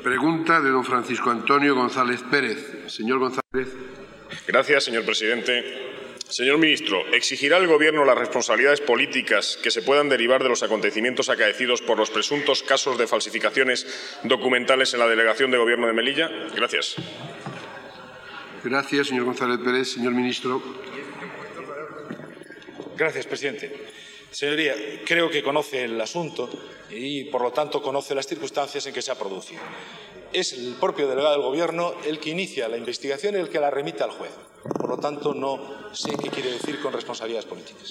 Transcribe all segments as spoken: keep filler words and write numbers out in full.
Pregunta de don Francisco Antonio González Pérez. Señor González. Gracias, señor presidente. Señor ministro, ¿exigirá el Gobierno las responsabilidades políticas que se puedan derivar de los acontecimientos acaecidos por los presuntos casos de falsificaciones documentales en la delegación de Gobierno de Melilla? Gracias. Gracias, señor González Pérez. Señor ministro. Gracias, presidente. Señoría, creo que conoce el asunto y, por lo tanto, conoce las circunstancias en que se ha producido. Es el propio delegado del Gobierno el que inicia la investigación y el que la remite al juez. Por lo tanto, no sé qué quiere decir con responsabilidades políticas.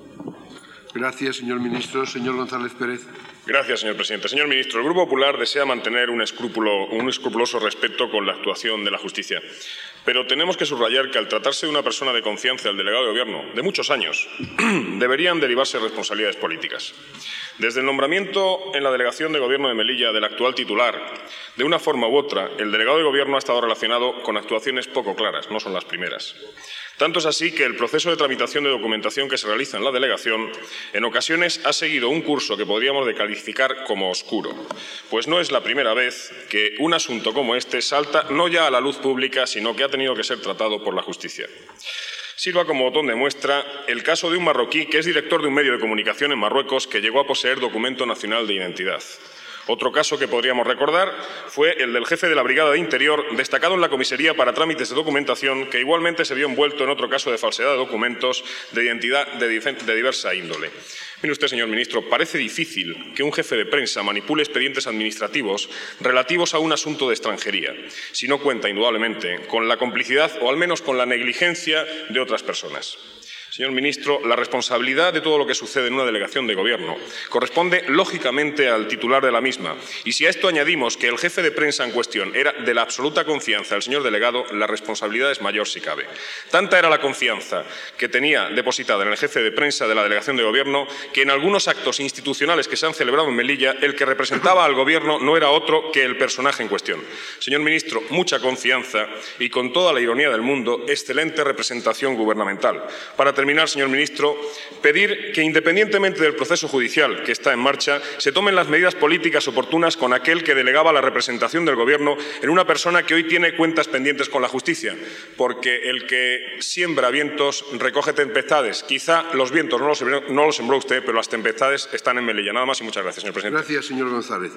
Gracias, señor ministro. Señor González Pérez. Gracias, señor presidente. Señor ministro, el Grupo Popular desea mantener un, escrúpulo, un escrupuloso respeto con la actuación de la justicia. Pero tenemos que subrayar que, al tratarse de una persona de confianza del delegado de Gobierno, de muchos años, deberían derivarse responsabilidades políticas. Desde el nombramiento en la delegación de Gobierno de Melilla del actual titular, de una forma u otra, el delegado de Gobierno ha estado relacionado con actuaciones poco claras, no son las primeras. Tanto es así que el proceso de tramitación de documentación que se realiza en la delegación en ocasiones ha seguido un curso que podríamos calificar como oscuro, pues no es la primera vez que un asunto como este salta no ya a la luz pública, sino que ha tenido que ser tratado por la justicia. Sirva como botón de muestra el caso de un marroquí que es director de un medio de comunicación en Marruecos que llegó a poseer documento nacional de identidad. Otro caso que podríamos recordar fue el del jefe de la Brigada de Interior, destacado en la comisaría para trámites de documentación, que igualmente se vio envuelto en otro caso de falsedad de documentos de identidad de, de diversa índole. Mire usted, señor ministro, parece difícil que un jefe de prensa manipule expedientes administrativos relativos a un asunto de extranjería, si no cuenta, indudablemente, con la complicidad o al menos con la negligencia de otras personas. Señor ministro, la responsabilidad de todo lo que sucede en una delegación de Gobierno corresponde lógicamente al titular de la misma. Y si a esto añadimos que el jefe de prensa en cuestión era de la absoluta confianza del señor delegado, la responsabilidad es mayor si cabe. Tanta era la confianza que tenía depositada en el jefe de prensa de la delegación de Gobierno que en algunos actos institucionales que se han celebrado en Melilla, el que representaba al Gobierno no era otro que el personaje en cuestión. Señor ministro, mucha confianza y, con toda la ironía del mundo, excelente representación gubernamental. Para terminar, señor ministro, pedir que, independientemente del proceso judicial que está en marcha, se tomen las medidas políticas oportunas con aquel que delegaba la representación del Gobierno en una persona que hoy tiene cuentas pendientes con la justicia, porque el que siembra vientos recoge tempestades. Quizá los vientos no los, no los sembró usted, pero las tempestades están en Melilla. Nada más y muchas gracias, señor presidente. Gracias, señor González.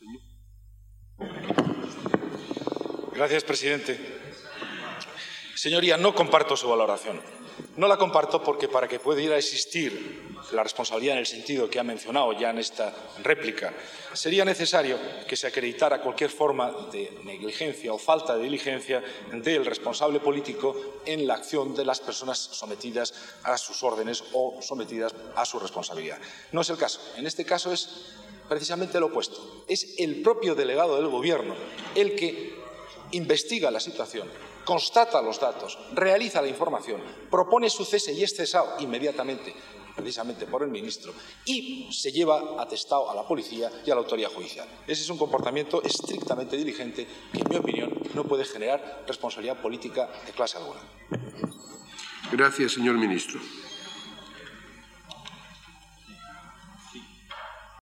Gracias, presidente. Señoría, no comparto su valoración. No la comparto porque, para que pudiera existir la responsabilidad en el sentido que ha mencionado ya en esta réplica, sería necesario que se acreditara cualquier forma de negligencia o falta de diligencia del responsable político en la acción de las personas sometidas a sus órdenes o sometidas a su responsabilidad. No es el caso. En este caso es precisamente lo opuesto. Es el propio delegado del Gobierno el que investiga la situación, constata los datos, realiza la información, propone su cese y es cesado inmediatamente, precisamente por el ministro, y se lleva atestado a la policía y a la autoridad judicial. Ese es un comportamiento estrictamente diligente que, en mi opinión, no puede generar responsabilidad política de clase alguna. Gracias, señor ministro.